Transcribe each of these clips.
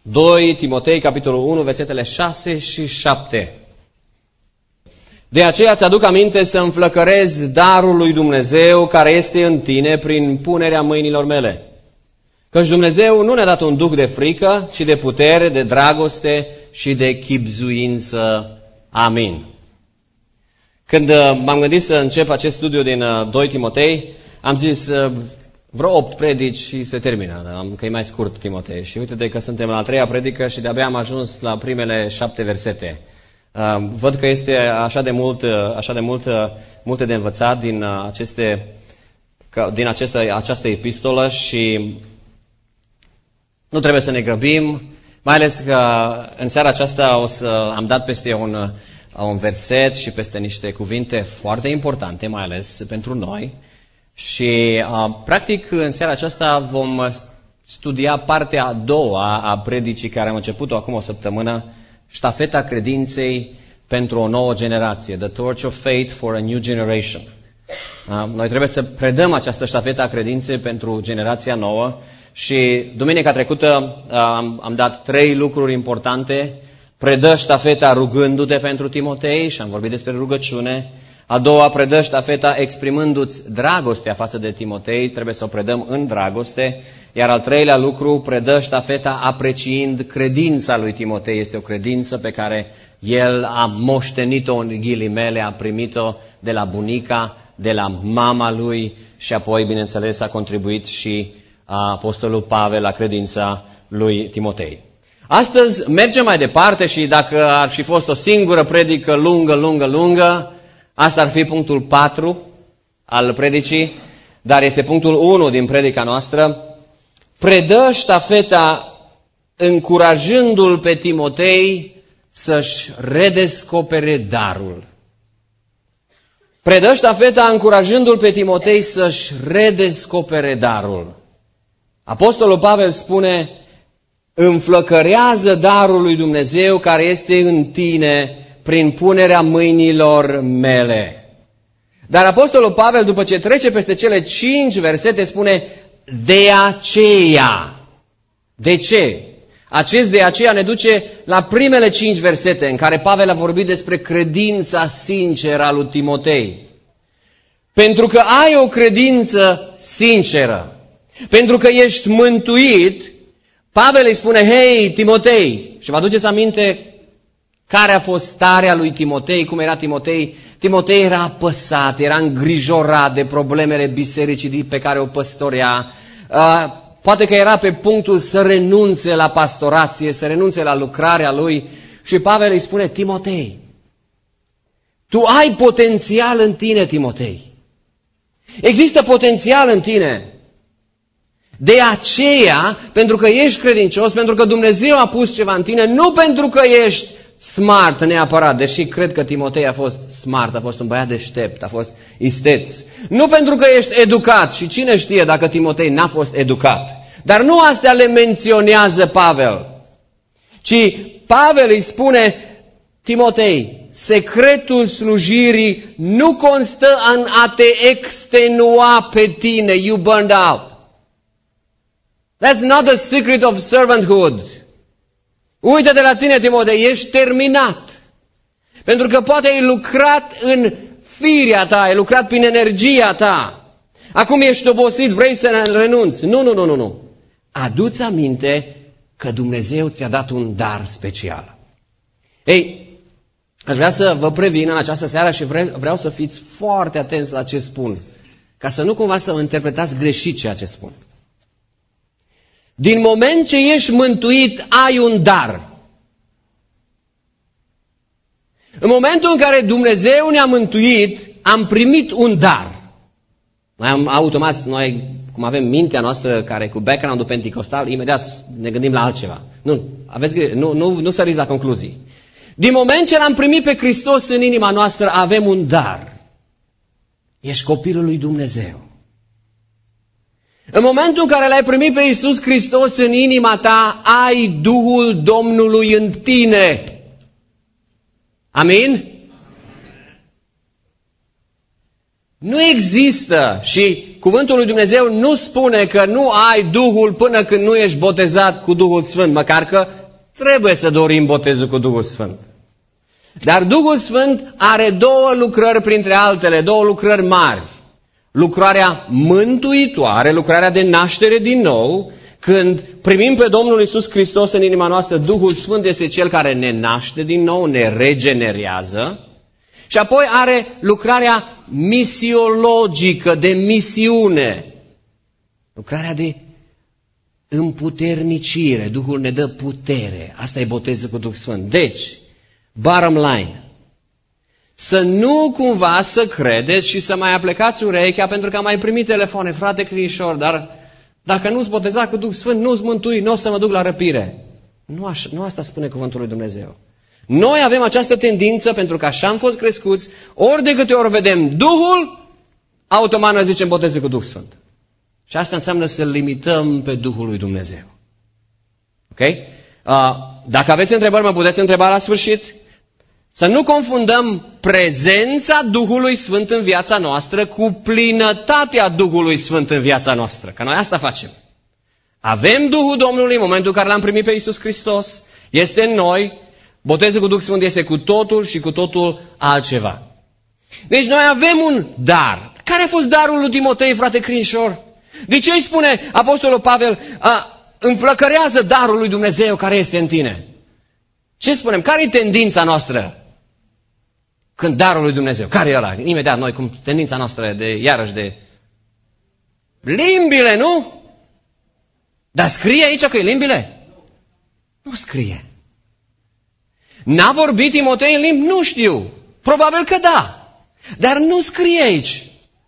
2 Timotei, capitolul 1, versetele 6 și 7. De aceea îți aduc aminte să înflăcărezi darul lui Dumnezeu care este în tine prin punerea mâinilor mele. Căci Dumnezeu nu ne-a dat un duh de frică, ci de putere, de dragoste și de chibzuință. Amin. Când m-am gândit să încep acest studiu din 2 Timotei, am zis vreo 8 predici și se termină, că e mai scurt Timotei. Și uite că suntem la a 3-a predică și de-abia am ajuns la primele 7 versete. Văd că este multe de învățat din această epistolă și nu trebuie să ne grăbim, mai ales că în seara aceasta am dat peste un verset și peste niște cuvinte foarte importante, mai ales pentru noi. Și practic în seara aceasta vom studia partea a doua a predicii care am început-o acum o săptămână, ștafeta credinței pentru o nouă generație, The Torch of Faith for a New Generation. Noi trebuie să predăm această ștafetă a credinței pentru generația nouă și duminica trecută am dat 3 lucruri importante. Predă ștafeta rugându-te pentru Timotei și am vorbit despre rugăciune. A doua, predă ștafeta exprimându-ți dragostea față de Timotei, trebuie să o predăm în dragoste. Iar al treilea lucru, predă ștafeta apreciind credința lui Timotei. Este o credință pe care el a moștenit-o în ghilimele, a primit-o de la bunica, de la mama lui și apoi, bineînțeles, a contribuit și apostolul Pavel la credința lui Timotei. Astăzi mergem mai departe și dacă ar fi fost o singură predică lungă, asta ar fi punctul 4 al predicii, dar este punctul 1 din predica noastră. Predă ștafeta încurajându-l pe Timotei să-și redescopere darul. Predă ștafeta încurajându-l pe Timotei să-și redescopere darul. Apostolul Pavel spune: înflăcărează darul lui Dumnezeu care este în tine prin punerea mâinilor mele. Dar apostolul Pavel, după ce trece peste cele 5 versete, spune de aceea. De ce? Acest de aceea ne duce la primele 5 versete în care Pavel a vorbit despre credința sinceră a lui Timotei. Pentru că ai o credință sinceră, pentru că ești mântuit, Pavel îi spune: hei, Timotei, și vă aduceți aminte care a fost starea lui Timotei, cum era Timotei? Timotei era apăsat, era îngrijorat de problemele bisericii pe care o păstorea. Poate că era pe punctul să renunțe la pastorație, să renunțe la lucrarea lui. Și Pavel îi spune: Timotei, tu ai potențial în tine, Timotei. Există potențial în tine. De aceea, pentru că ești credincios, pentru că Dumnezeu a pus ceva în tine, nu pentru că ești smart neapărat, deși cred că Timotei a fost smart, a fost un băiat deștept, a fost isteț. Nu pentru că ești educat, și cine știe dacă Timotei n-a fost educat. Dar nu astea le menționează Pavel, ci Pavel îi spune: Timotei, secretul slujirii nu constă în a te extenua pe tine, you burned out. That's not the secret of servanthood. Uite de la tine, Timotei, ești terminat. Pentru că poate ai lucrat în firea ta, ai lucrat prin energia ta. Acum ești obosit, vrei să renunți. Nu. Adu-ți aminte că Dumnezeu ți-a dat un dar special. Ei, aș vrea să vă previn în această seară și vreau să fiți foarte atenți la ce spun, ca să nu cumva să interpretați greșit ceea ce spun. Din moment ce ești mântuit, ai un dar. În momentul în care Dumnezeu ne-a mântuit, am primit un dar. Noi, cum avem mintea noastră care cu background-ul penticostal, imediat ne gândim la altceva. Nu săriți la concluzii. Din moment ce l-am primit pe Hristos în inima noastră, avem un dar. Ești copilul lui Dumnezeu. În momentul în care l-ai primit pe Iisus Hristos în inima ta, ai Duhul Domnului în tine. Amin? Nu există și cuvântul lui Dumnezeu nu spune că nu ai Duhul până când nu ești botezat cu Duhul Sfânt, măcar că trebuie să dorim botezul cu Duhul Sfânt. Dar Duhul Sfânt are două lucrări printre altele, două lucrări mari. Lucrarea mântuitoare, lucrarea de naștere din nou, când primim pe Domnul Iisus Hristos în inima noastră, Duhul Sfânt este Cel care ne naște din nou, ne regenerează. Și apoi are lucrarea misiologică, de misiune. Lucrarea de împuternicire. Duhul ne dă putere. Asta e botezul cu Duh Sfânt. Deci, bottom line, să nu cumva să credeți și să mai aplecați urechea pentru că am mai primit telefoane, frate Crișor, dar dacă nu-ți boteza cu Duh Sfânt, nu-ți mântui, nu o să mă duc la răpire. Nu asta spune cuvântul lui Dumnezeu. Noi avem această tendință, pentru că așa am fost crescuți, ori de câte ori vedem Duhul, automat ne zicem boteze cu Duh Sfânt. Și asta înseamnă să limităm pe Duhul lui Dumnezeu. Ok? Dacă aveți întrebări, mă puteți întreba la sfârșit. Să nu confundăm prezența Duhului Sfânt în viața noastră cu plinătatea Duhului Sfânt în viața noastră. Că noi asta facem. Avem Duhul Domnului în momentul în care l-am primit pe Iisus Hristos. Este în noi. Botezul cu Duh Sfânt este cu totul și cu totul altceva. Deci noi avem un dar. Care a fost darul lui Timotei, frate Crinșor? De ce îi spune Apostolul Pavel, înflăcărează darul lui Dumnezeu care este în tine? Ce spunem? Care e tendința noastră când darul lui Dumnezeu? Care e ăla? Imediat noi, cum tendința noastră de, iarăși de limbile, nu? Dar scrie aici că e limbile? Nu scrie. N-a vorbit Timotei în limbi? Nu știu. Probabil că da. Dar nu scrie aici.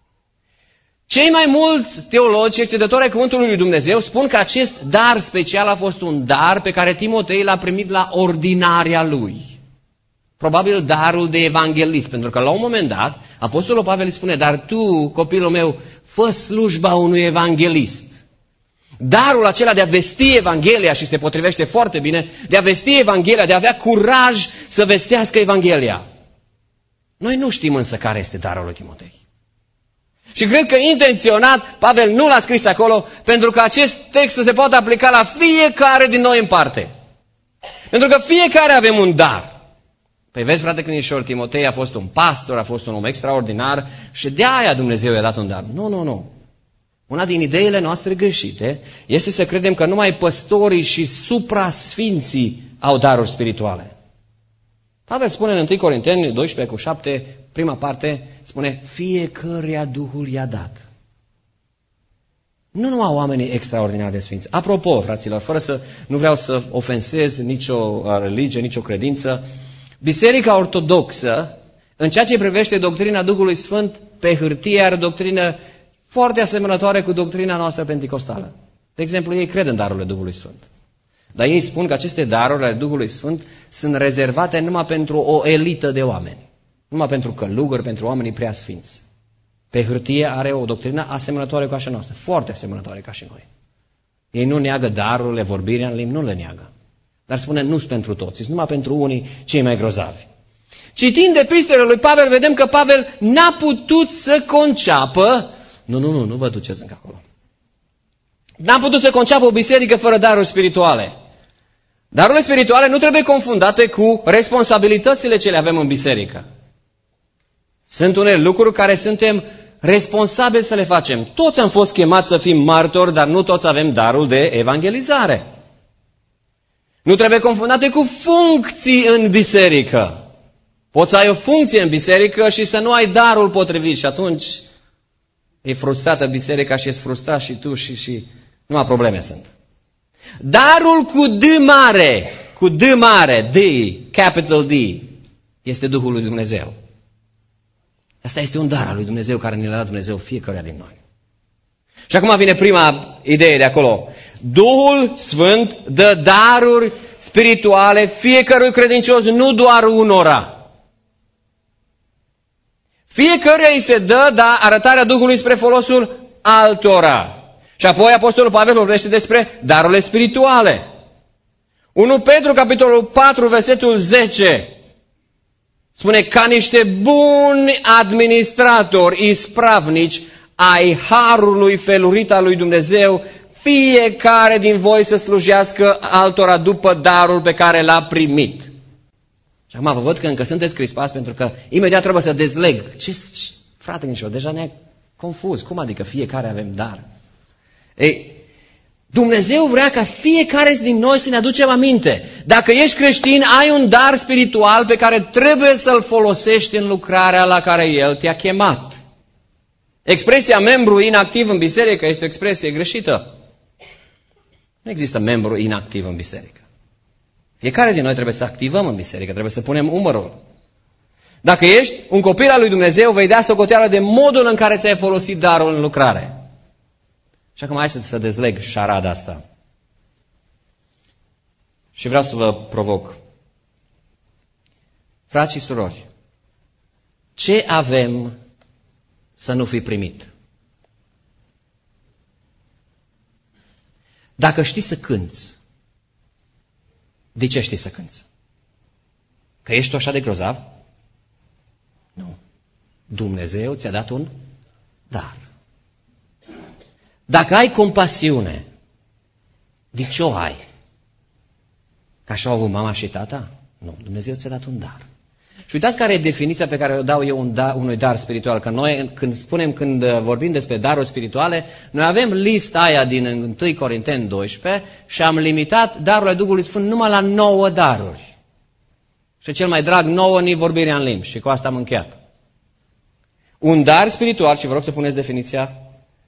Cei mai mulți teologi, cercetători ai Cuvântului lui Dumnezeu, spun că acest dar special a fost un dar pe care Timotei l-a primit la ordinarea lui. Probabil darul de evanghelist, pentru că la un moment dat, Apostolul Pavel îi spune, dar tu, copilul meu, fă slujba unui evanghelist. Darul acela de a vesti Evanghelia, și se potrivește foarte bine, de a vesti Evanghelia, de a avea curaj să vestească Evanghelia. Noi nu știm însă care este darul lui Timotei. Și cred că intenționat Pavel nu l-a scris acolo pentru că acest text să se poată aplica la fiecare din noi în parte. Pentru că fiecare avem un dar. Păi vezi, frate Crinișor, Timotei a fost un pastor, a fost un om extraordinar și de aia Dumnezeu i-a dat un dar. Nu. Una din ideile noastre greșite este să credem că numai păstorii și suprasfinții au daruri spirituale. Pavel spune în 1 Corinteni 12:7, prima parte, spune, fiecăruia Duhul i-a dat. Nu numai oamenii extraordinari de sfinți. Apropo, fraților, nu vreau să ofensez nicio religie, nicio credință, Biserica Ortodoxă, în ceea ce privește doctrina Duhului Sfânt, pe hârtie are doctrină foarte asemănătoare cu doctrina noastră penticostală. De exemplu, ei cred în darurile Duhului Sfânt. Dar ei spun că aceste daruri ale Duhului Sfânt sunt rezervate numai pentru o elită de oameni. Numai pentru călugări, pentru oamenii prea sfinți. Pe hârtie are o doctrină asemănătoare cu așa noastră, foarte asemănătoare ca și noi. Ei nu neagă darurile, vorbirea în limbi, nu le neagă. Dar spune, nu sunt pentru toți, sunt numai pentru unii cei mai grozavi. Citind epistolele lui Pavel, vedem că Pavel n-a putut să conceapă, nu vă duceți încă acolo. N-a putut să conceapă o biserică fără daruri spirituale. Darurile spirituale nu trebuie confundate cu responsabilitățile ce le avem în biserică. Sunt unele lucruri care suntem responsabili să le facem. Toți am fost chemați să fim martori, dar nu toți avem darul de evangelizare. Nu trebuie confundate cu funcții în biserică. Poți să ai o funcție în biserică și să nu ai darul potrivit și atunci e frustrată biserica și ești frustrat și tu și numai probleme sunt. Darul cu D mare, D, capital D, este Duhul lui Dumnezeu. Asta este un dar al lui Dumnezeu care ne l-a dat Dumnezeu fiecăruia din noi. Și acum vine prima idee de acolo. Duhul Sfânt dă daruri spirituale fiecărui credincios, nu doar unora. Fiecăruia îi se dă arătarea Duhului spre folosul altora. Și apoi Apostolul Pavel vorbește despre darurile spirituale. 1 Petru, capitolul 4, versetul 10. Spune, ca niște buni administratori, ispravnici, ai harului felurit al lui Dumnezeu, fiecare din voi să slujească altora după darul pe care l-a primit. Și acum vă văd că încă sunteți crispați pentru că imediat trebuie să dezleg. Frate Nișor, deja ne-ai confuz. Cum adică fiecare avem dar? Ei, Dumnezeu vrea ca fiecare din noi să ne aducem aminte. Dacă ești creștin, ai un dar spiritual pe care trebuie să-l folosești în lucrarea la care El te-a chemat. Expresia membru inactiv în biserică este o expresie greșită. Nu există membru inactiv în biserică. Fiecare din noi trebuie să activăm în biserică, trebuie să punem umărul. Dacă ești un copil al lui Dumnezeu, vei da socoteală de modul în care ți-ai folosit darul în lucrare. Și acum hai să dezleg șarada asta. Și vreau să vă provoc. Frați și surori, ce avem să nu fi primit? Dacă știi să cânți, de ce știi să cânți? Că ești tu așa de grozav? Nu. Dumnezeu ți-a dat un dar. Dacă ai compasiune, de ce o ai? Că așa au avut mama și tata? Nu, Dumnezeu ți-a dat un dar. Și uitați care e definiția pe care o dau eu unui dar spiritual. Că noi, când vorbim despre daruri spirituale, noi avem lista aia din 1 Corinteni 12 și am limitat darurile Duhului Sfânt numai la 9 daruri. Și cel mai drag 9 ni vorbirea în limbi. Și cu asta am încheiat. Un dar spiritual, și vă rog să puneți definiția,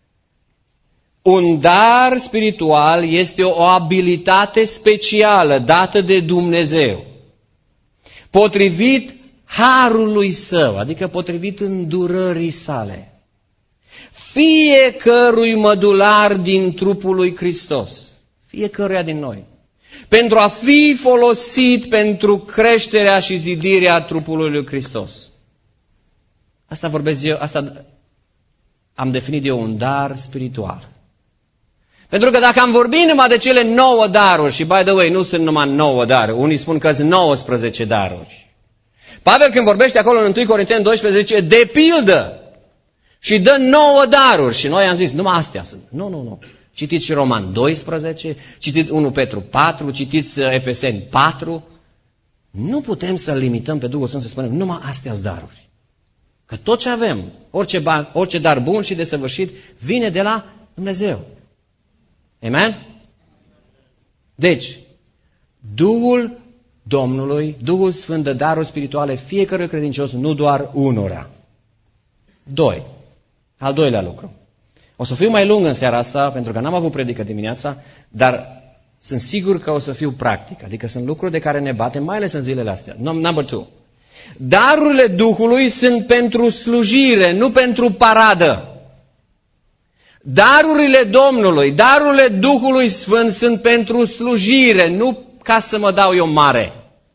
un dar spiritual este o abilitate specială dată de Dumnezeu, potrivit harului său, adică potrivit îndurării sale, fiecărui mădular din trupul lui Hristos, fiecăruia din noi, pentru a fi folosit pentru creșterea și zidirea trupului lui Hristos. Asta vorbesc eu, asta am definit eu un dar spiritual. Pentru că dacă am vorbit numai de cele 9 daruri, și by the way, nu sunt numai 9 daruri, unii spun că sunt 19 daruri. Pavel când vorbește acolo în 1 Corinteni 12 zice, de pildă, și dă 9 daruri. Și noi am zis, numai astea sunt. Nu. Citiți și Roman 12, citiți 1 Petru 4, citiți Efeseni 4. Nu putem să limităm pe Duhul Sfânt să spunem, numai astea-s daruri. Că tot ce avem, orice dar bun și desăvârșit, vine de la Dumnezeu. Amen? Deci, Duhul Domnului, Duhul Sfânt dă daruri spirituale fiecărui credincios, nu doar unora. 2. Al doilea lucru. O să fiu mai lung în seara asta, pentru că n-am avut predică dimineața, dar sunt sigur că o să fiu practic. Adică sunt lucruri de care ne batem, mai ales în zilele astea. Number 2. Darurile Duhului sunt pentru slujire, nu pentru paradă. Darurile Domnului, darurile Duhului Sfânt sunt pentru slujire, nu ca să mă dau eu mare.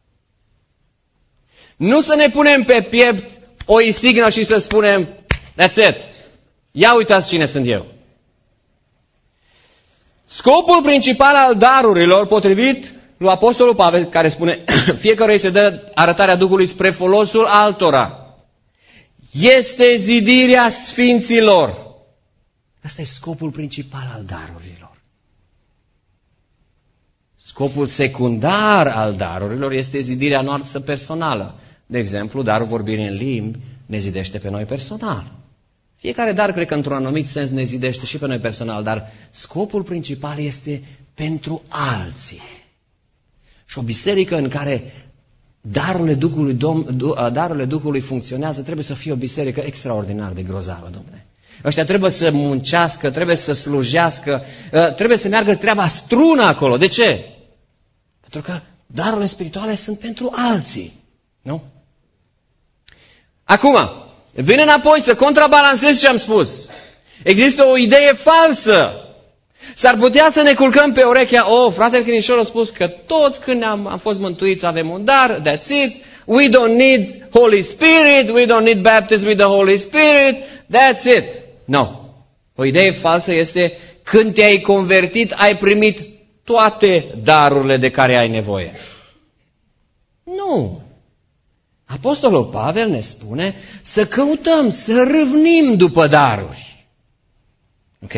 Nu să ne punem pe piept o insignă și să spunem, that's it, ia uitați cine sunt eu. Scopul principal al darurilor, potrivit lui Apostolul Pavel, care spune, fiecare se dă arătarea Duhului spre folosul altora, este zidirea sfinților. Asta e scopul principal al darurilor. Scopul secundar al darurilor este zidirea noastră personală. De exemplu, darul vorbirii în limbi ne zidește pe noi personal. Fiecare dar, cred că într-un anumit sens, ne zidește și pe noi personal, dar scopul principal este pentru alții. Și o biserică în care darurile Duhului funcționează trebuie să fie o biserică extraordinar de grozavă, domnule. Ăștia trebuie să muncească, trebuie să slujească, trebuie să meargă treaba strună acolo. De ce? Pentru că darurile spirituale sunt pentru alții. Nu? Acum, vin înapoi să contrabalancez ce am spus. Există o idee falsă. S-ar putea să ne culcăm pe urechea, fratele Crinișor a spus că toți când am fost mântuiți avem un dar, that's it. We don't need Holy Spirit, we don't need baptism with the Holy Spirit, that's it. No. O idee falsă este când te-ai convertit, ai primit toate darurile de care ai nevoie. Nu. Apostolul Pavel ne spune să căutăm, să râvnim după daruri. Ok?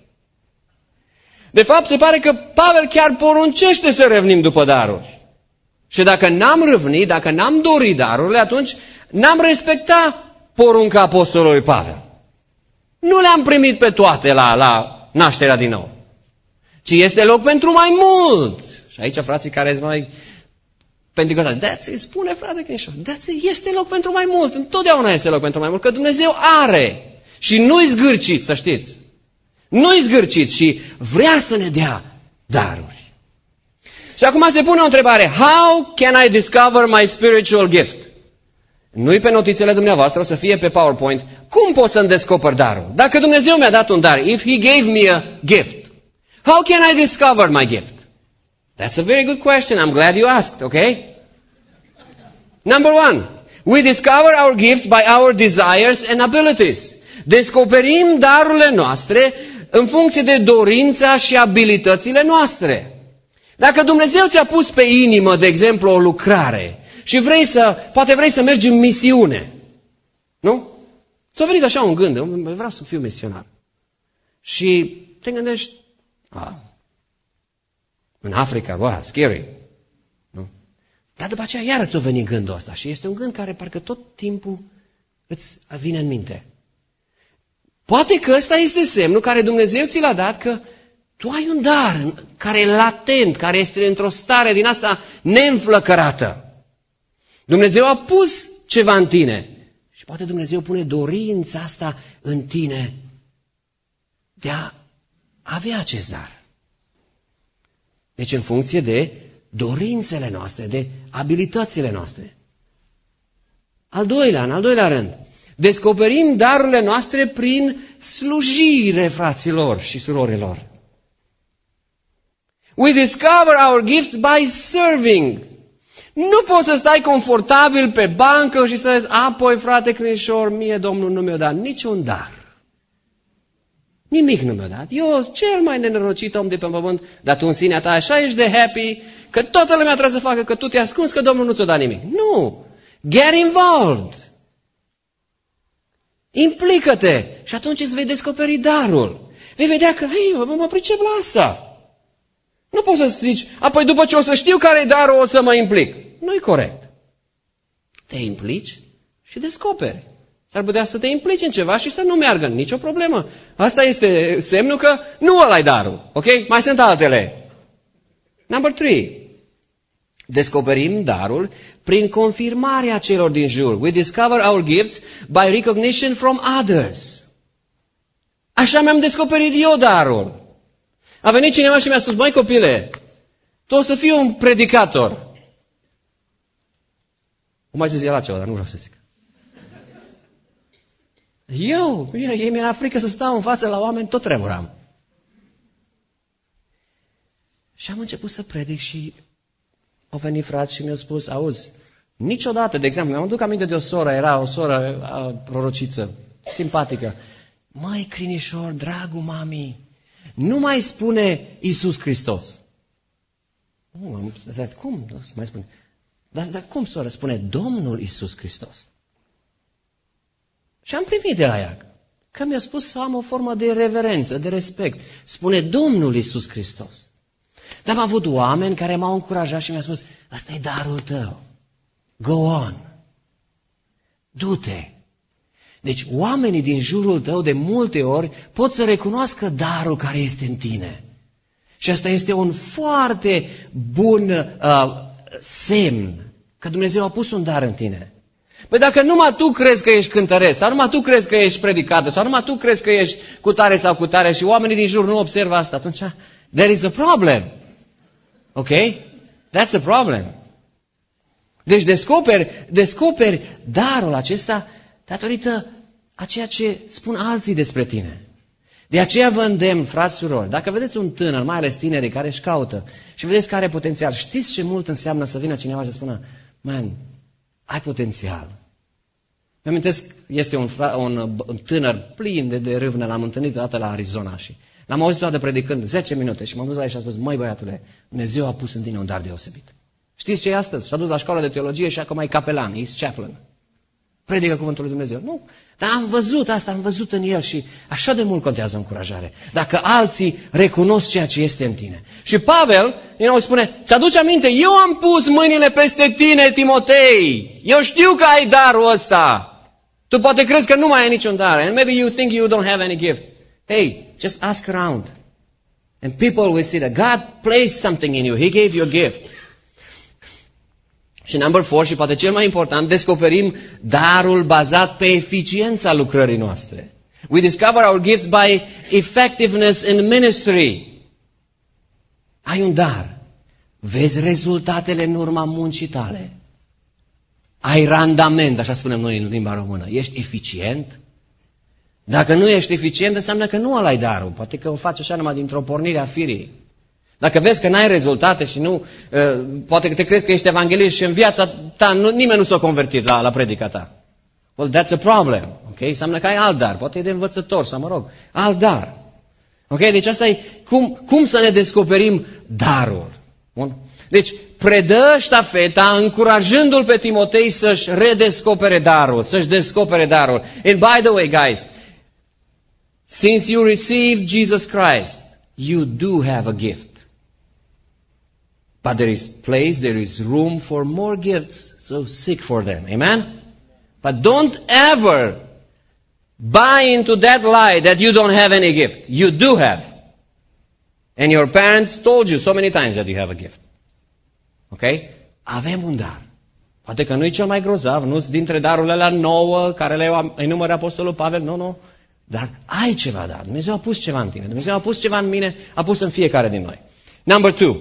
De fapt, se pare că Pavel chiar poruncește să râvnim după daruri. Și dacă n-am râvnit, dacă n-am dorit darurile, atunci n-am respectat porunca apostolului Pavel. Nu le-am primit pe toate la nașterea din nou. Ci este loc pentru mai mult. Și aici frații care sunt mai pentecostali, spune frate Crinișor, este loc pentru mai mult. Întotdeauna este loc pentru mai mult, că Dumnezeu are. Și nu-i zgârcit, să știți. Nu-i zgârcit și vrea să ne dea daruri. Și acum se pune o întrebare. How can I discover my spiritual gift? Nu-i pe notițele dumneavoastră, o să fie pe PowerPoint. Cum pot să-mi descoper darul? Dacă Dumnezeu mi-a dat un dar, if He gave me a gift, how can I discover my gift? That's a very good question. I'm glad you asked, okay? Number one, we discover our gifts by our desires and abilities. Descoperim darurile noastre în funcție de dorința și abilitățile noastre. Dacă Dumnezeu ți-a pus pe inimă, de exemplu, o lucrare și poate vrei să mergi în misiune, nu? Ți-a venit așa un gând, vreau să fiu misionar. Și te gândești, în Africa, scary. Nu? Dar după aceea iară ți-a venit gândul ăsta și este un gând care parcă tot timpul îți vine în minte. Poate că ăsta este semnul care Dumnezeu ți l-a dat, că tu ai un dar care e latent, care este într-o stare din asta neînflăcărată. Dumnezeu a pus ceva în tine și poate Dumnezeu pune dorința asta în tine de a avea acest dar. Deci în funcție de dorințele noastre, de abilitățile noastre. În al doilea rând, descoperim darurile noastre prin slujire, fraților și surorilor. We discover our gifts by serving. Nu poți să stai confortabil pe bancă și să zici, apoi, frate Crinișor, mie Domnul nu mi-a dat niciun dar. Nimic nu mi-a dat. Eu, cel mai nenorocit om de pe pământ, dar tu în sinea ta așa ești de happy, că toată lumea trebuie să facă, că tu te-ai ascuns, că Domnul nu ți-a dat nimic. Nu! Get involved! Implică-te! Și atunci îți vei descoperi darul. Vei vedea că, mă pricep la asta. Nu poți să zici, apoi după ce o să știu care e darul, o să mă implic. Nu-i corect. Te implici și descoperi. S-ar putea să te implici în ceva și să nu meargă, nicio problemă. Asta este semnul că nu ăla-i darul. Ok? Mai sunt altele. Number 3. Descoperim darul prin confirmarea celor din jur. We discover our gifts by recognition from others. Așa mi-am descoperit eu darul. A venit cineva și mi-a spus, măi copile, tu o să fii un predicator. Cum mai zis el altceva, dar nu vreau să zic. Ei mi-era frică să stau în față la oameni, tot tremuram. Și am început să predic și au venit frați și mi-au spus, auzi, niciodată, de exemplu, mi-am aduc aminte de o soră, era o soră prorociță, simpatică. Măi, Crinișor, dragul mami, nu mai spune Iisus Hristos. Cum? Nu mai spune. Dar cum, soră? Spune Domnul Iisus Hristos. Și am primit de la ea că mi-a spus să am o formă de reverență, de respect. Spune Domnul Iisus Hristos. Dar am avut oameni care m-au încurajat și mi-au spus, asta e darul tău. Go on. Du-te. Deci oamenii din jurul tău de multe ori pot să recunoască darul care este în tine. Și asta este un foarte bun semn că Dumnezeu a pus un dar în tine. Păi dacă numai tu crezi că ești cântăreț, sau numai tu crezi că ești predicator, sau numai tu crezi că ești cu tare sau cu tare și oamenii din jur nu observă asta, atunci there is a problem. Ok? That's a problem. Deci descoperi darul acesta datorită a ceea ce spun alții despre tine. De aceea vă îndemn, frați, surori, dacă vedeți un tânăr, mai ales tinerii care își caută și vedeți că are potențial, știți ce mult înseamnă să vină cineva și să spună, man, ai potențial. Mi-amintesc, este un tânăr plin de râvnă, l-am întâlnit odată la Arizona și l-am auzit toată predicând 10 minute și m-am dus la el și am spus, măi băiatule, Dumnezeu a pus în tine un dar deosebit. Știți ce e astăzi? S-a dus la școala de teologie și acum e capelan, e chaplain. Predică cuvântul lui Dumnezeu. Nu, dar am văzut asta, am văzut în el și așa de mult contează încurajare. Dacă alții recunosc ceea ce este în tine. Și Pavel, spune, ți-aduce aminte, eu am pus mâinile peste tine, Timotei. Eu știu că ai darul ăsta. Tu poate crezi că nu mai ai niciun dar. And maybe you think you don't have any gift. Hey, just ask around. And people will see that God placed something in you. He gave you a gift. Și number 4, și poate cel mai important, descoperim darul bazat pe eficiența lucrării noastre. We discover our gifts by effectiveness in ministry. Ai un dar. Vezi rezultatele în urma muncii tale. Ai randament, așa spunem noi în limba română. Ești eficient? Dacă nu ești eficient, înseamnă că nu ăla-i darul. Poate că o faci așa numai dintr-o pornire a firii. Dacă vezi că n-ai rezultate și nu, poate că te crezi că ești evanghelist și în viața ta nimeni nu s-a convertit la predica ta. Well, that's a problem. Okay? Înseamnă că ai alt dar. Poate e de învățător sau alt dar. Ok? Deci asta e cum să ne descoperim darul. Bun? Deci predă ștafeta încurajându-l pe Timotei să-și redescopere darul, să-și descopere darul. And by the way, guys, since you received Jesus Christ, you do have a gift. But there is place, there is room for more gifts, so seek for them. Amen? But don't ever buy into that lie that you don't have any gift. You do have. And your parents told you so many times that you have a gift. Ok? Avem un dar. Poate că nu e cel mai grozav, nu sunt dintre darurile alea 9 care le enumără Apostolul Pavel, nu. Dar ai ceva dar. Dumnezeu a pus ceva în tine. Dumnezeu a pus ceva în mine, a pus în fiecare din noi. Number 2.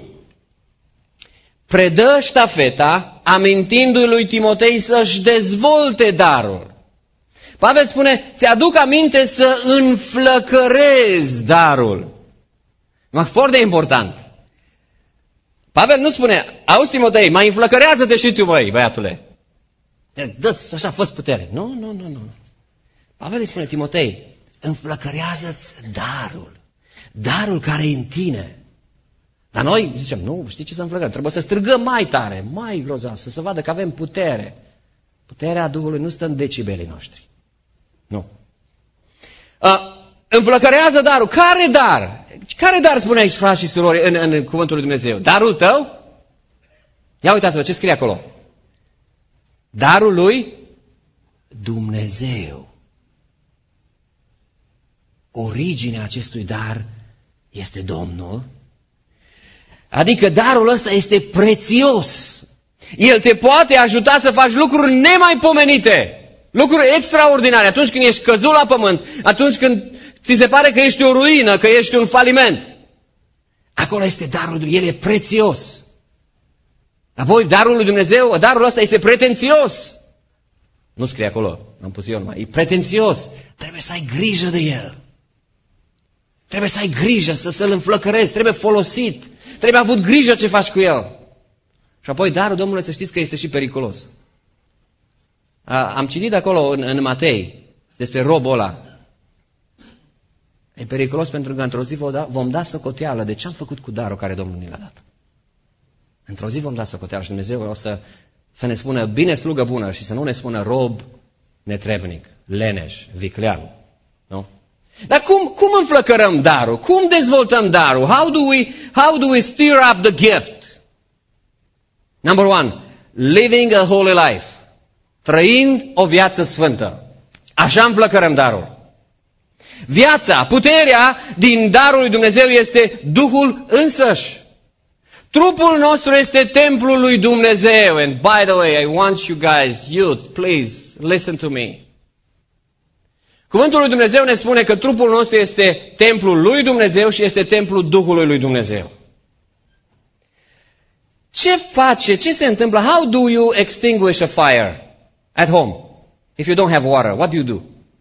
Predă ștafeta amintindu-i lui Timotei să-și dezvolte darul. Pavel spune, ți-aduc aminte să înflăcărezi darul. Foarte important. Pavel nu spune, auzi Timotei, mai înflăcărează-te și tu, băiatule. Dă-ți așa, fă-ți putere. Nu. Pavel îi spune, Timotei, înflăcărează-ți darul. Darul care e în tine. Dar noi zicem, nu, știi ce să înflăcărăm? Trebuie să strigăm mai tare, mai grozav, să se vadă că avem putere. Puterea Duhului nu stă în decibelii noștri. Nu. Înflăcărează darul. Care dar? Care dar spune aici, frați și surori, în cuvântul lui Dumnezeu? Darul tău? Ia uitați-vă ce scrie acolo. Darul lui Dumnezeu. Originea acestui dar este Domnul. Adică darul ăsta este prețios. El te poate ajuta să faci lucruri nemaipomenite. Lucruri extraordinare. Atunci când ești căzut la pământ, atunci când ți se pare că ești o ruină, că ești un faliment. Acolo este darul lui. El e prețios. Apoi darul lui Dumnezeu, darul ăsta este pretențios. Nu scrie acolo, am pus eu numai. E pretențios. Trebuie să ai grijă de el. Trebuie să ai grijă, să-l înflăcărezi. Trebuie folosit. Trebuie avut grijă ce faci cu el. Și apoi darul Domnului, să știți că este și periculos. Am citit acolo în Matei despre robul ăla. E periculos pentru că într-o zi vom da socoteală de ce am făcut cu darul care Domnul ne l-a dat. Într-o zi vom da socoteală și Dumnezeu o să ne spună bine slugă bună și să nu ne spună rob netrebnic, leneș, viclean. Nu? Dar cum înflăcărăm darul? Cum dezvoltăm darul? How do we stir up the gift? Number 1, living a holy life. Trăind o viață sfântă. Așa înflăcărăm darul. Viața, puterea din darul lui Dumnezeu este Duhul însăși. Trupul nostru este templul lui Dumnezeu. And by the way, I want you guys, youth, please, listen to me. Cuvântul lui Dumnezeu ne spune că trupul nostru este templul lui Dumnezeu și este templul Duhului lui Dumnezeu. Ce se întâmplă? How do you extinguish a fire at home if you don't have water? What do?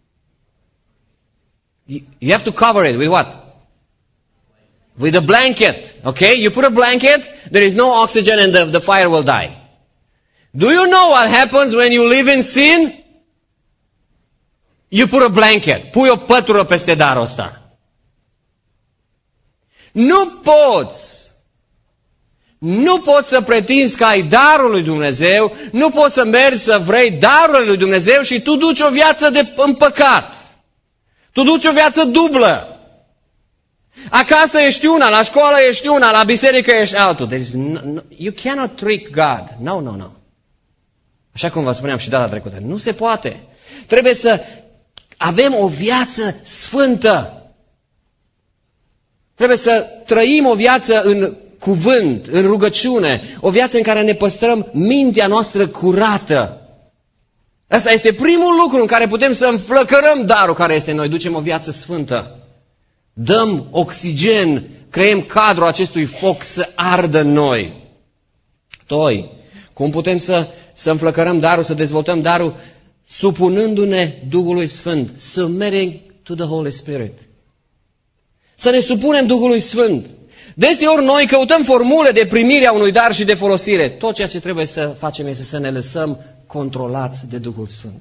You have to cover it with what? With a blanket. Okay? You put a blanket, there is no oxygen and the fire will die. Do you know what happens when you live in sin? You put a blanket. Pui o pătură peste darul ăsta. Nu poți nu poți să pretinzi că ai darul lui Dumnezeu, nu poți să mergi să vrei darul lui Dumnezeu și tu duci o viață în păcat. Tu duci o viață dublă. Acasă ești una, la școală ești una, la biserică ești altul. You cannot trick God. No. Așa cum vă spuneam și data trecută. Nu se poate. Trebuie să avem o viață sfântă. Trebuie să trăim o viață în cuvânt, în rugăciune, o viață în care ne păstrăm mintea noastră curată. Asta este primul lucru în care putem să înflăcărăm darul care este în noi. Ducem o viață sfântă. Dăm oxigen, creăm cadrul acestui foc să ardă în noi. Doi, cum putem să înflăcărăm darul, să dezvoltăm darul? Supunându-ne Duhului Sfânt. Submitting to the Holy Spirit. Să ne supunem Duhului Sfânt. Deseori noi căutăm formule de primire a unui dar și de folosire. Tot ceea ce trebuie să facem este să ne lăsăm controlați de Duhul Sfânt.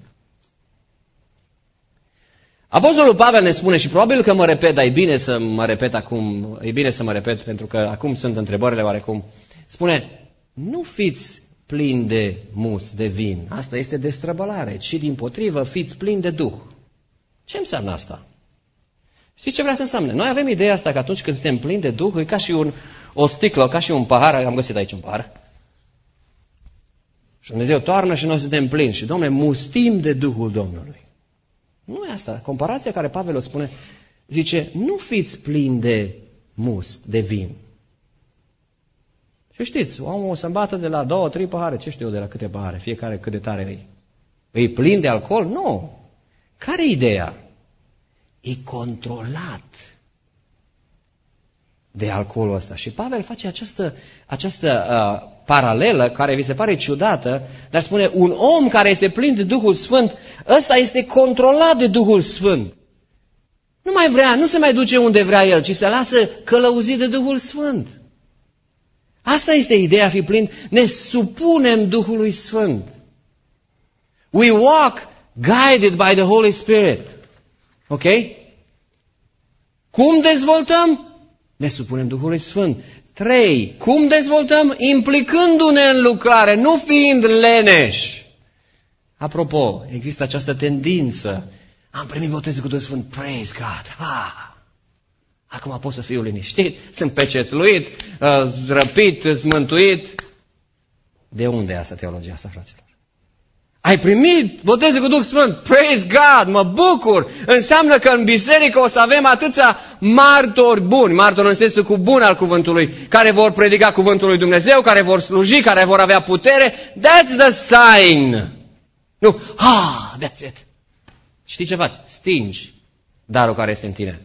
Apostolul Pavel ne spune, și probabil că mă repet, dar e bine să mă repet acum, pentru că acum sunt întrebările oarecum. Spune, nu fiți plini de mus, de vin. Asta este destrăbălare, ci dimpotrivă fiți plini de Duh. Ce înseamnă asta? Știți ce vrea să înseamnă? Noi avem ideea asta că atunci când suntem plini de Duh, e ca și o sticlă, ca și un pahar, am găsit aici un pahar. Și Dumnezeu toarnă și noi suntem plini. Și, Dom'le, mustim de Duhul Domnului. Nu e asta. Comparația care Pavel o spune, zice, nu fiți plini de must, de vin. Și știți, omul o să îmbată de la 2-3 pahare, ce știu eu de la câte pahare, fiecare cât de tare e. E plin de alcool? Nu. Care e ideea? E controlat de alcoolul ăsta. Și Pavel face această paralelă care vi se pare ciudată, dar spune, un om care este plin de Duhul Sfânt, ăsta este controlat de Duhul Sfânt. Nu mai vrea, nu se mai duce unde vrea el, ci se lasă călăuzit de Duhul Sfânt. Asta este ideea, fi plin. Ne supunem Duhului Sfânt. We walk guided by the Holy Spirit. Ok? Cum dezvoltăm? Ne supunem Duhului Sfânt. 3. Cum dezvoltăm? Implicându-ne în lucrare, nu fiind leneși. Apropo, există această tendință. Am primit botezul cu Duhul Sfânt. Praise God. Acum pot să fiu liniștit, sunt pecetluit, răpit, smântuit. De unde e asta teologia asta, fraților? Ai primit botezul cu Duh Sfânt, praise God, mă bucur. Înseamnă că în biserică o să avem atâția martori buni, martori în sensul cu bun al cuvântului, care vor predica cuvântul lui Dumnezeu, care vor sluji, care vor avea putere. That's the sign. Nu, that's it. Știi ce faci? Stingi darul care este în tine.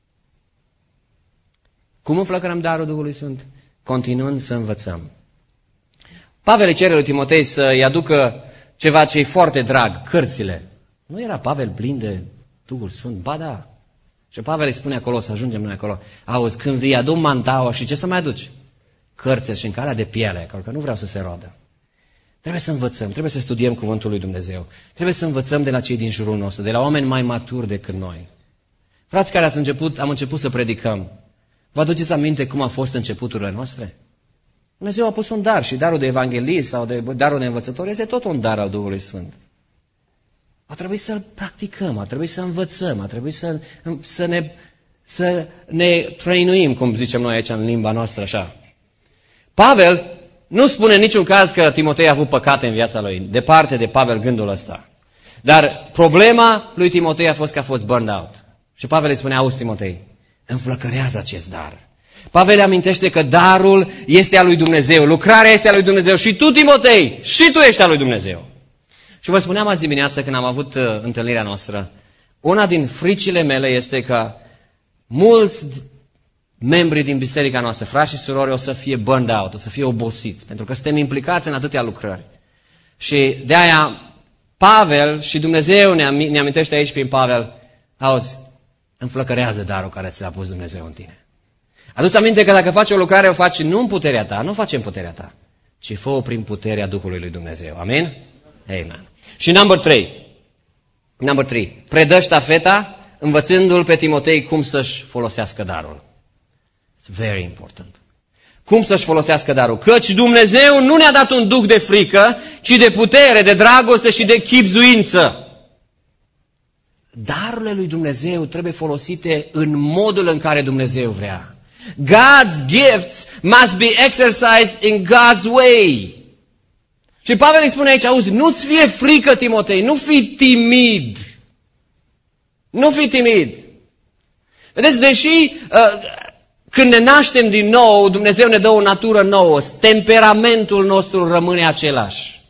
Cum înflăcărăm darul Duhului Sfânt? Continuând să învățăm. Pavel îi cere lui Timotei să-i aducă ceva ce e foarte drag, cărțile. Nu era Pavel plin de Duhul Sfânt? Ba da. Și Pavel îi spune acolo, să ajungem noi acolo, auzi, când vii, adu mantaua și ce să mai aduci? Cărțile și încalea de piele, că nu vreau să se roadă. Trebuie să învățăm, trebuie să studiem cuvântul lui Dumnezeu. Trebuie să învățăm de la cei din jurul nostru, de la oameni mai maturi decât noi. Frați care am început să predicăm, vă aduceți aminte cum a fost începuturile noastre? Dumnezeu a pus un dar și darul de evanghelist sau darul de învățător este tot un dar al Duhului Sfânt. A trebuit să-l practicăm, a trebuit să învățăm, a trebuit să ne trăinuim, cum zicem noi aici în limba noastră așa. Pavel nu spune în niciun caz că Timotei a avut păcate în viața lui. Departe de Pavel gândul ăsta. Dar problema lui Timotei a fost că a fost burned out. Și Pavel îi spune, auzi Timotei, înflăcărează acest dar. Pavel amintește că darul este al lui Dumnezeu, lucrarea este a lui Dumnezeu și tu, Timotei, și tu ești al lui Dumnezeu. Și vă spuneam azi dimineață când am avut întâlnirea noastră, una din fricile mele este că mulți membrii din biserica noastră, frați și surori, o să fie burned out, o să fie obosiți, pentru că suntem implicați în atâtea lucrări. Și de aia Pavel și Dumnezeu ne amintește aici prin Pavel, auzi, înflăcărează darul care ți l-a pus Dumnezeu în tine. Adu-ți aminte că dacă faci o lucrare, o faci nu în puterea ta, nu o faci în puterea ta, ci fă-o prin puterea Duhului lui Dumnezeu. Amin? Amen. Și number 3. Predă ștafeta, învățându-l pe Timotei cum să-și folosească darul. It's very important. Cum să-și folosească darul? Căci Dumnezeu nu ne-a dat un duh de frică, ci de putere, de dragoste și de chibzuință. Darurile lui Dumnezeu trebuie folosite în modul în care Dumnezeu vrea. God's gifts must be exercised in God's way. Și Pavel îi spune aici, auzi, nu-ți fie frică, Timotei, nu fi timid. Nu fi timid. Vedeți, deși când ne naștem din nou, Dumnezeu ne dă o natură nouă, temperamentul nostru rămâne același.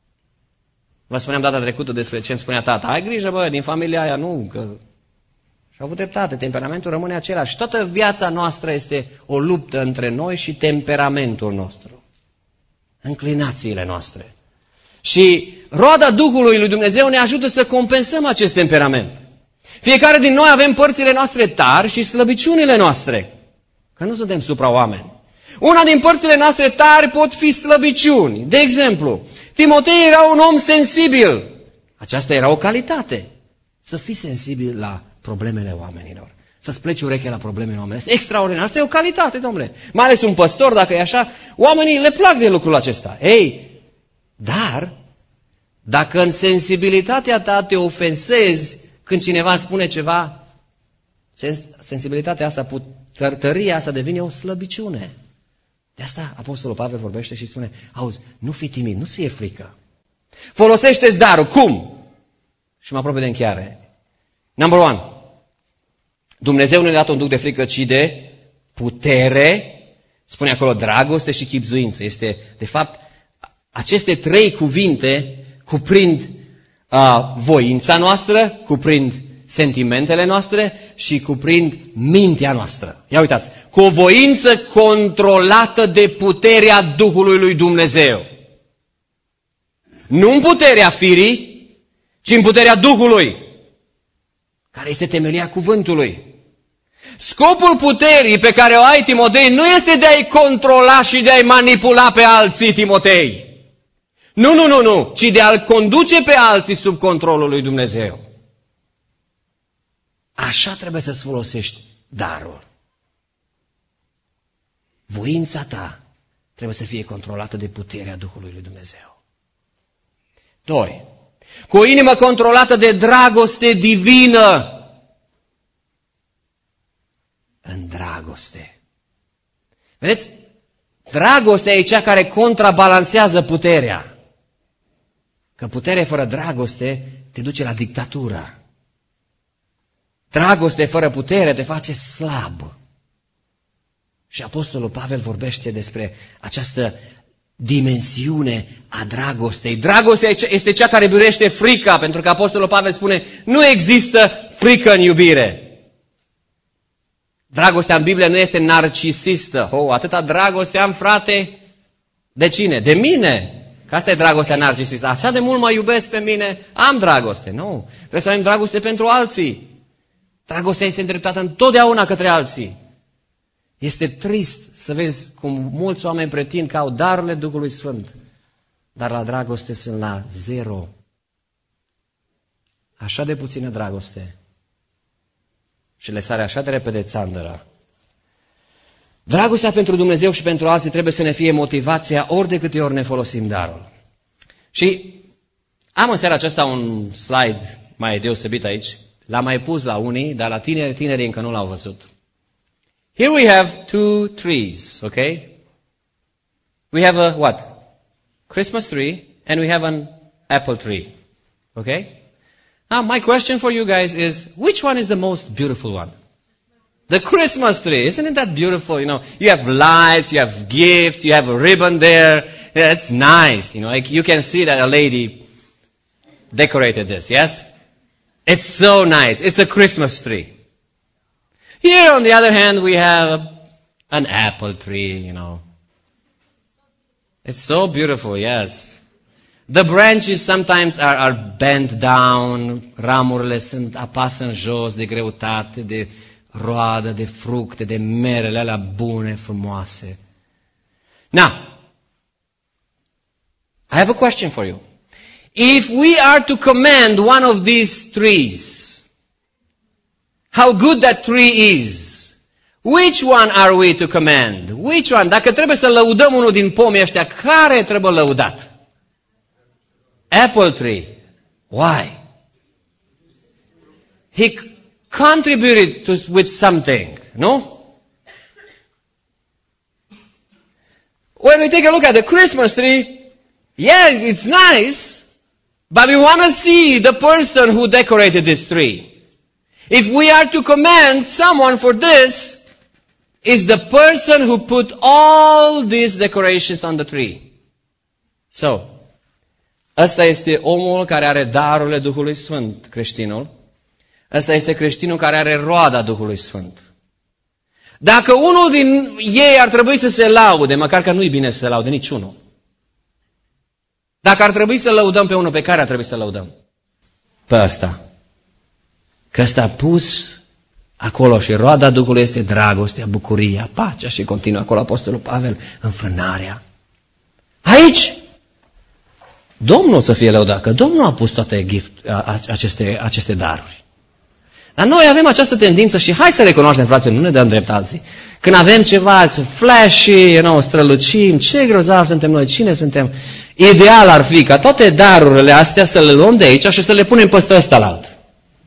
Vă spuneam data trecută despre ce îmi spunea tata. Ai grijă, bă, din familia aia, nu, că... Și au avut dreptate, temperamentul rămâne același. Toată viața noastră este o luptă între noi și temperamentul nostru. Înclinațiile noastre. Și roada Duhului lui Dumnezeu ne ajută să compensăm acest temperament. Fiecare din noi avem părțile noastre tari și slăbiciunile noastre. Că nu suntem supra-oameni. Una din părțile noastre tari pot fi slăbiciuni. De exemplu, Timotei era un om sensibil. Aceasta era o calitate. Să fii sensibil la problemele oamenilor. Să-ți pleci urechea la problemele oamenilor. Este extraordinar. Asta e o calitate, domnule. Mai ales un păstor, dacă e așa, oamenii le plac de lucrul acesta. Ei, dar, dacă în sensibilitatea ta te ofensezi când cineva îți spune ceva, sensibilitatea asta, tăria asta devine o slăbiciune. De asta Apostolul Pavel vorbește și spune, auzi, nu fi timid, nu-ți fie frică. Folosește-ți darul. Cum? Și mă apropie de încheiare. Number 1. Dumnezeu nu ne-a dat un duh de frică, ci de putere, spune acolo dragoste și chibzuință. Este, de fapt, aceste 3 cuvinte cuprind voința noastră, cuprind sentimentele noastre și cuprind mintea noastră. Ia uitați, cu o voință controlată de puterea Duhului lui Dumnezeu. Nu în puterea firii, ci în puterea Duhului, care este temelia cuvântului. Scopul puterii pe care o ai, Timotei, nu este de a-i controla și de a-i manipula pe alții, Timotei. Nu, ci de a-l conduce pe alții sub controlul lui Dumnezeu. Așa trebuie să-ți folosești darul. Voința ta trebuie să fie controlată de puterea Duhului lui Dumnezeu. 2. Cu o inimă controlată de dragoste divină. În dragoste. Vedeți? Dragostea e cea care contrabalansează puterea. Că putere fără dragoste te duce la dictatură. Dragoste fără putere te face slab. Și Apostolul Pavel vorbește despre această dimensiune a dragostei. Dragostea este cea care biruiește frica, pentru că Apostolul Pavel spune, nu există frică în iubire. Dragostea în Biblie nu este narcisistă. Atâta dragoste am, frate, de cine? De mine. Că asta e dragostea narcisistă. Așa de mult mă iubesc pe mine, am dragoste. Nu, trebuie să avem dragoste pentru alții. Dragostea este îndreptată întotdeauna către alții. Este trist să vezi cum mulți oameni pretind că au darurile Duhului Sfânt, dar la dragoste sunt la 0. Așa de puțină dragoste. Și le sare așa de repede țandăra. Dragostea pentru Dumnezeu și pentru alții trebuie să ne fie motivația ori de câte ori ne folosim darul. Și am în seara aceasta un slide mai deosebit aici. L-am mai pus la unii, dar la tinerii încă nu l-au văzut. Here we have 2 trees, okay? We have a what? Christmas tree and we have an apple tree. Okay? Now my question for you guys is, which one is the most beautiful one? The Christmas tree. Isn't it that beautiful? You know, you have lights, you have gifts, you have a ribbon there. Yeah, it's nice. You know, like you can see that a lady decorated this, yes? It's so nice. It's a Christmas tree. Here, on the other hand, we have an apple tree, you know. It's so beautiful, yes. The branches sometimes are bent down, ramurile apasă în jos de greutate, de roadă, de fructe, de merele alea bune, frumoase. Now, I have a question for you. If we are to command one of these trees, how good that tree is, Which one are we to commend? Which one? Dacă trebuie să lăudăm unul din pomii ăștia, care trebuie lăudat? Apple tree. Why? He contributed with something, no? When we take a look at the Christmas tree, yes, it's nice, but we want to see the person who decorated this tree. If we are to commend someone for this, it's the person who put all these decorations on the tree. So, ăsta este omul care are darurile Duhului Sfânt, creștinul. Ăsta este creștinul care are roada Duhului Sfânt. Dacă unul din ei ar trebui să se laude, măcar că nu-i bine să se laude niciunul. Dacă ar trebui să lăudăm pe unul, pe care ar trebui să lăudăm? Pe ăsta. Că ăsta a pus acolo și roada Duhului este dragostea, bucuria, pacea și continuă acolo Apostolul Pavel, înfrânarea. Aici, Domnul să fie lăudat, că Domnul a pus toate aceste daruri. Dar noi avem această tendință și hai să recunoaștem, frații, nu ne dăm drept alții. Când avem ceva flashy, strălucim, ce grozav suntem noi, cine suntem? Ideal ar fi ca toate darurile astea să le luăm de aici și să le punem peste ăsta-lalt.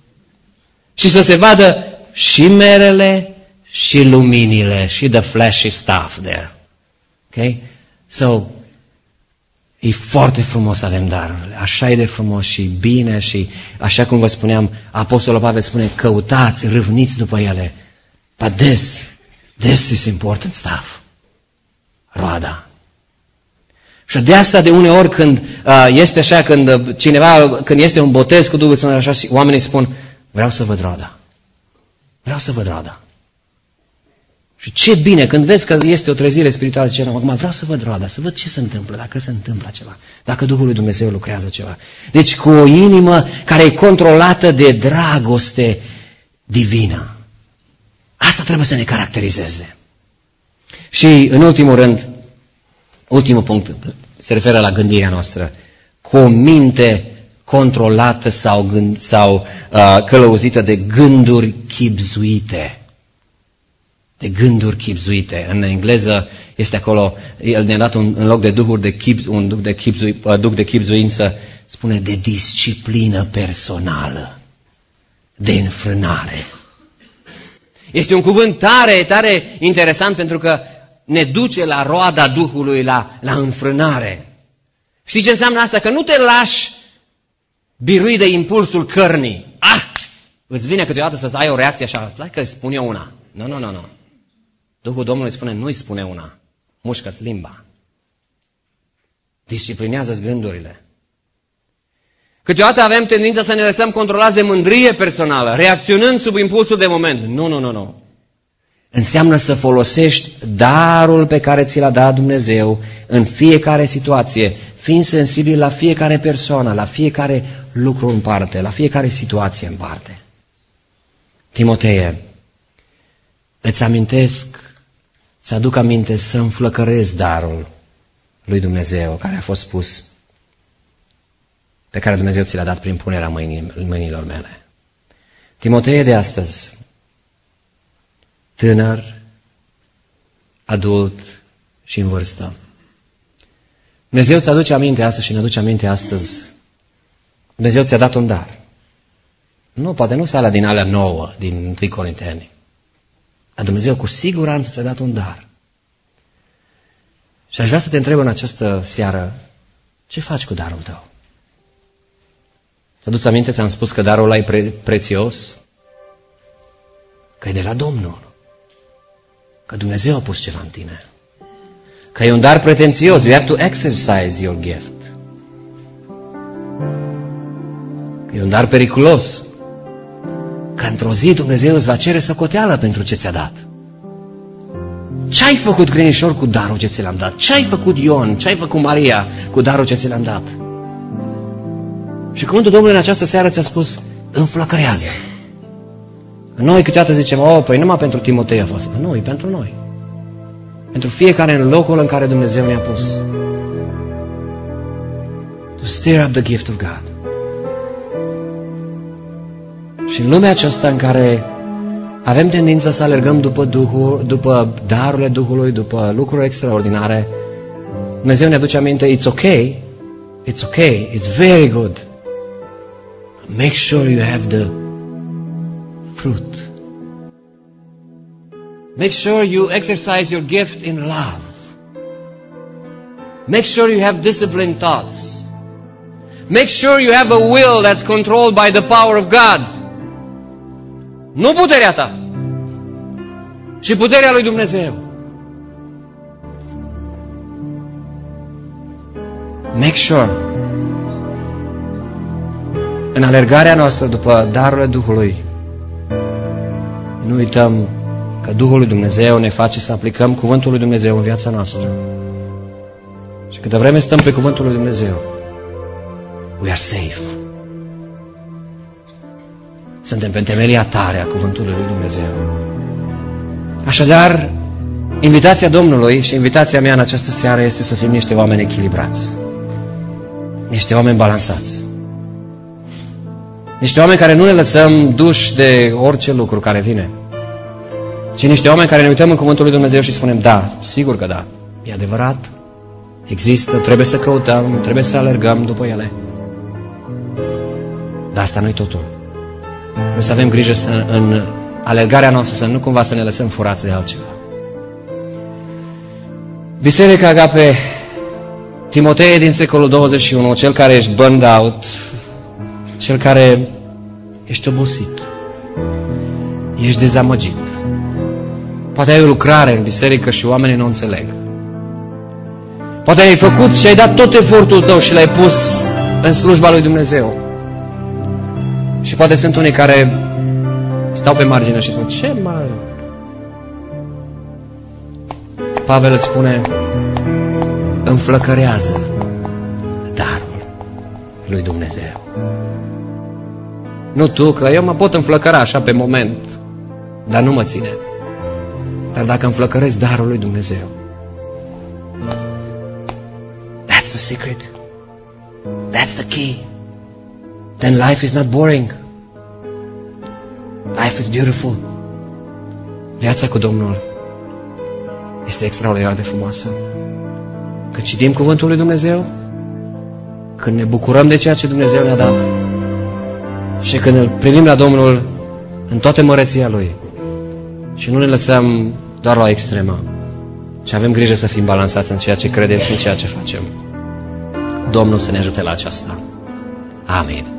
Și să se vadă și merele, și luminile, și the flashy stuff there. Okay? So, e foarte frumos să avem darurile. Așa e de frumos și bine și așa cum vă spuneam, Apostolul Pavel spune, căutați, râvniți după ele. But this is important stuff. Roada. Și de asta de uneori când este așa, când este un botez cu Duhul Sfânt, așa, și oamenii spun, vreau să văd roada. Vreau să văd roada. Și ce bine, când vezi că este o trezire spirituală, zice, acum vreau să văd roada, să văd ce se întâmplă, dacă se întâmplă ceva, dacă Duhul lui Dumnezeu lucrează ceva. Deci cu o inimă care e controlată de dragoste divină. Asta trebuie să ne caracterizeze. Și în ultimul rând, ultimul punct se referă la gândirea noastră. Cu o minte controlată sau călăuzită de gânduri chibzuite. De gânduri chibzuite. În engleză este acolo, el ne-a dat în loc de un duh de chibzuință, spune de disciplină personală, de înfrânare. Este un cuvânt tare, tare interesant pentru că ne duce la roada Duhului, la înfrânare. Știi ce înseamnă asta? Că nu te lași birui de impulsul cărnii. Îți vine câteodată să ai o reacție așa, hai că îți spun eu una. Nu. Duhul Domnului spune, nu-i spune una. Mușcă-ți limba. Disciplinează-ți gândurile. Câteodată avem tendința să ne lăsăm controlați de mândrie personală, reacționând sub impulsul de moment. Nu. Înseamnă să folosești darul pe care ți l-a dat Dumnezeu în fiecare situație, fiind sensibil la fiecare persoană, la fiecare lucru în parte, la fiecare situație în parte. Timotee, îți aduc aminte să înflăcărezi darul lui Dumnezeu care a fost pus, pe care Dumnezeu ți l-a dat prin punerea mâinilor mele. Timotee de astăzi, tânăr, adult și în vârstă. Dumnezeu ți aduce aminte astăzi și ne aduce aminte astăzi. Dumnezeu ți-a dat un dar. Nu, poate nu sala din alea nouă, din 1 Corinteni. Dar Dumnezeu cu siguranță ți-a dat un dar. Și aș vrea să te întreb în această seară, ce faci cu darul tău? Ți-aduți aminte, ți-am spus că darul ăla e prețios? Că e de la Domnul. Că Dumnezeu a pus ceva în tine. Că e un dar pretențios. You have to exercise your gift. Că e un dar periculos. Că într-o zi Dumnezeu îți va cere socoteală pentru ce ți-a dat. Ce-ai făcut, grinișor, cu darul ce ți l-am dat? Ce-ai făcut, Ion? Ce-ai făcut, Maria, cu darul ce ți l-am dat? Și cuvântul Domnului în această seară ți-a spus, înflăcărează. Noi câteodată zicem, păi numai pentru Timotei a fost. Nu, e pentru noi. Pentru fiecare în locul în care Dumnezeu ne-a pus. To stir up the gift of God. Și în lumea aceasta în care Avem tendința să alergăm după Duhul, după darurile Duhului, după lucruri extraordinare. Dumnezeu ne aduce aminte, it's okay, it's very good. Make sure you have the fruit. Make sure you exercise your gift in love. Make sure you have disciplined thoughts. Make sure you have a will that's controlled by the power of God. Nu puterea ta, ci puterea lui Dumnezeu. Make sure, în alergarea noastră după darurile Duhului, nu uităm că Duhul lui Dumnezeu ne face să aplicăm cuvântul lui Dumnezeu în viața noastră. Și câtă vreme stăm pe cuvântul lui Dumnezeu, we are safe. Suntem pe temelia tare a cuvântului lui Dumnezeu. Așadar, invitația Domnului și invitația mea în această seară este să fim niște oameni echilibrați. Niște oameni balansați. Niște oameni care nu ne lăsăm duși de orice lucru care vine. Ci niște oameni care ne uităm în cuvântul lui Dumnezeu și spunem, da, sigur că da, e adevărat, există, trebuie să căutăm, trebuie să alergăm după ele. Dar asta nu-i totul. Trebuie să avem grijă în alergarea noastră să nu cumva să ne lăsăm furați de altceva. Biserica Agape, Timotei din secolul 21, cel care ești burned out, cel care ești obosit, ești dezamăgit. Poate ai o lucrare în biserică și oamenii nu înțeleg. Poate ai făcut și ai dat tot efortul tău și l-ai pus în slujba lui Dumnezeu. Și poate sunt unii care stau pe margine și spun, ce mai... Pavel îți spune, înflăcărează darul lui Dumnezeu. Nu tu, că eu mă pot înflăcăra așa pe moment, dar nu mă ține. Dar dacă înflăcărezi darul lui Dumnezeu, that's the secret. That's the key. Then life is not boring. Life is beautiful. Viața cu Domnul este extraordinar de frumoasă. Când citim cuvântul lui Dumnezeu, când ne bucurăm de ceea ce Dumnezeu ne-a dat și când îl privim la Domnul în toată măreția Lui și nu ne lăsăm doar la o extremă, ci avem grijă să fim balansați în ceea ce credem și în ceea ce facem. Domnul să ne ajute la aceasta. Amin.